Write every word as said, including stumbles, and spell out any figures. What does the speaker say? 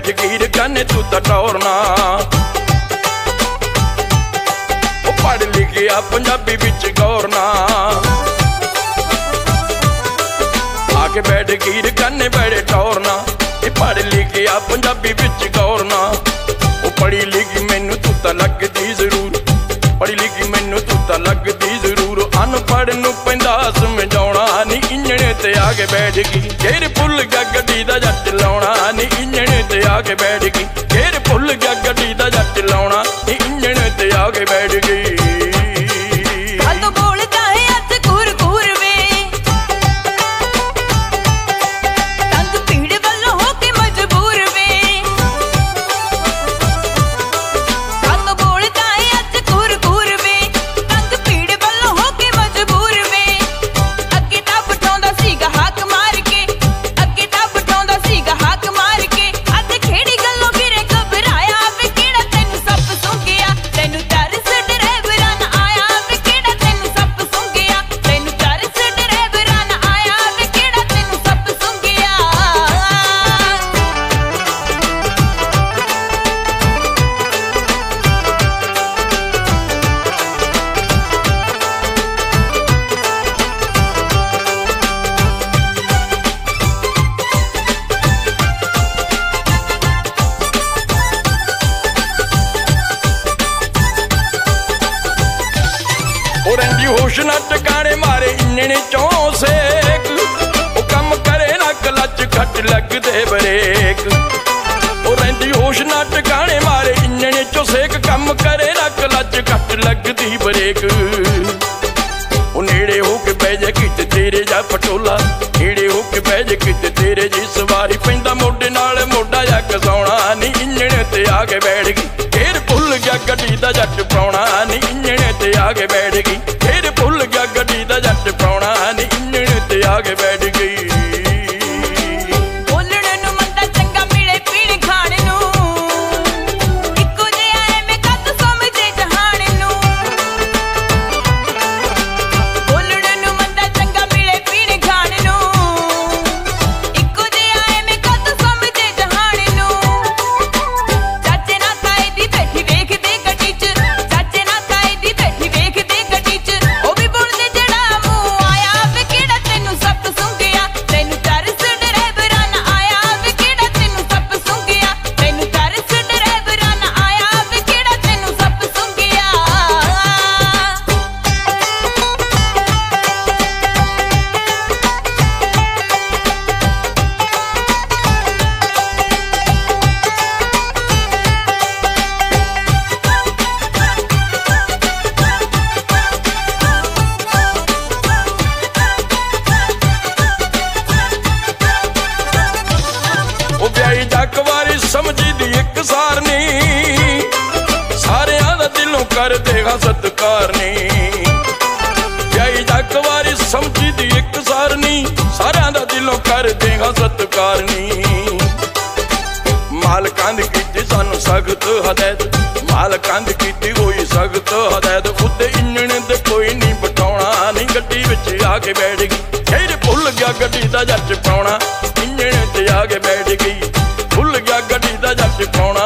ਜਗੀਰ ਕਾਨੇ ਤੂੰ ਤਾਂ ਟੌਰਨਾ। ਉਹ ਪੜ੍ਹ ਲਿਖਿਆ ਪੰਜਾਬੀ ਵਿੱਚ ਗੌਰ ਨਾ, ਆ ਕੇ ਬੈਠ ਗੀਰ ਕਾਨੇ ਬੜੇ ਟੌਰਨਾ। ਇਹ ਪੜ੍ਹ ਲਿਖਿਆ ਪੰਜਾਬੀ ਵਿੱਚ ਗੌਰ ਨਾ। ਉਹ ਪੜ੍ਹੀ ਲਿਖੀ ਮੈਨੂੰ ਤੂੰ ਤਾਂ ਲੱਗਦੀ ਜ਼ਰੂਰ, ਪੜ੍ਹੀ ਲਿਖੀ ਮੈਨੂੰ ਤੂੰ ਤਾਂ ਲੱਗਦੀ ਜ਼ਰੂਰ। ਅਨਪੜ੍ਹ ਨੂੰ ਪੈਂਦਾ ਸਮਝਾਉਣਾ ਨੀ ਇੰਜਣ ਤੇ ਆ ਕੇ ਬੈਠ ਗਈ। ਗੇਰ ਭੁੱਲ ਗਿਆ ਗੱਡੀ ਦਾ ਜੱਟ ਲਾਉਣਾ ਨੀ ਇੰਜਣ ਤੇ ਆ ਕੇ ਬੈਠ ਗਈ। ਗੇਰ ਭੁੱਲ ਗਿਆ ਗੱਡੀ ਦਾ ਜੱਟ ਲਾਉਣਾ ਨੀ ਇੰਜਣ ਤੇ ਆ ਕੇ ਬੈਠ ਗਈ। ਹੋਸ਼ ਨਾ ਟਿਕਾਣੇ ਮਾਰੇ ਇੰਜਣ ਚੋਂ ਸੇਕ। ਉਹ ਕੰਮ ਕਰੇ ਨਾ ਕਲੱਚ ਘੱਟ ਲੱਗਦੇ ਬਰੇਕ। ਉਹ ਰਹਿੰਦੀ ਹੋਸ਼ ਨਾ ਟਿਕਾਣੇ ਮਾਰੇ ਇੰਜਣ ਚੋਂ ਸੇਕ। ਕੰਮ ਕਰੇ ਨਾ ਕਲੱਚ ਘੱਟ ਲੱਗਦੀ ਬਰੇਕ। ਉਹ ਨੇੜੇ ਹੋ ਕੇ ਬਹਿ ਜਾ ਕਿਤੇ ਤੇਰੇ ਜਾ ਪਟੋਲਾ, ਨੇੜੇ ਹੋ ਕੇ ਬਹਿ ਜਾ ਕਿਤੇ ਤੇਰੇ ਜੀ ਸਵਾਰੀ। ਪੈਂਦਾ ਮੋਢੇ ਨਾਲ ਮੋਢਾ ਜਾ ਘਸਾਉਣਾ ਨੀ ਇੰਜਣ ਤੇ ਆ ਕੇ ਬੈਠ ਗਈ। ਫੇਰ ਭੁੱਲ ਗਿਆ ਗੱਡੀ ਦਾ ਜੱਟ ਪਾਉਣਾ ਨੀ ਇੰਜਣ ਤੇ ਆ ਕੇ ਬੈਠ ਗਈ। ਫੇਰ ਭੁੱਲ ਗਿਆ ਗੱਡੀ ਦਾ ਜੱਟ ਪਾਉਣਾ ਨੀ ਇੰਜਣ ਤੇ ਆ ਕੇ ਬੈਠ ਗਈ। ਸਮਝਦੀ ਇੱਕ ਸਾਰ ਨੀ, ਸਾਰਿਆਂ ਦਾ ਦਿਲੋਂ ਕਰਦੇ ਹਾਂ ਸਤਿਕਾਰ ਨੀ। ਜਾਈ ਜੱਕ ਵਾਰੀ ਸਮਝਦੀ ਇੱਕ ਸਾਰ ਨੀ, ਸਾਰਿਆਂ ਦਾ ਦਿਲੋਂ ਕਰਦੇ ਹਾਂ ਸਤਿਕਾਰ ਨੀ। ਮਾਲਕਾਂ ਦੀ ਕੀਤੀ ਸਾਨੂੰ ਸਖਤ ਹਦਾਇਤ, ਮਾਲਕਾਂ ਦੀ ਕੀਤੀ ਹੋਈ ਸਖਤ ਹਦਾਇਤ। ਉੱਤੇ ਇੰਜਣ ਦੇ ਕੋਈ ਨਹੀਂ ਬਟਾਉਣਾ ਨੀ ਗੱਡੀ ਵਿੱਚ ਆ ਕੇ ਬੈਠ ਗਈ। ਫੇਰ ਭੁੱਲ ਗਿਆ ਗੱਡੀ ਦਾ ਜੱਟ ਪਾਉਣਾ ਇੰਜਣ ਤੇ ਆ ਕੇ ਬੈਠ ਗਈ। ਭੁੱਲ ਗਿਆ ਗੱਡੀ ਦਾ ਜੱਟ ਪਾਉਣਾ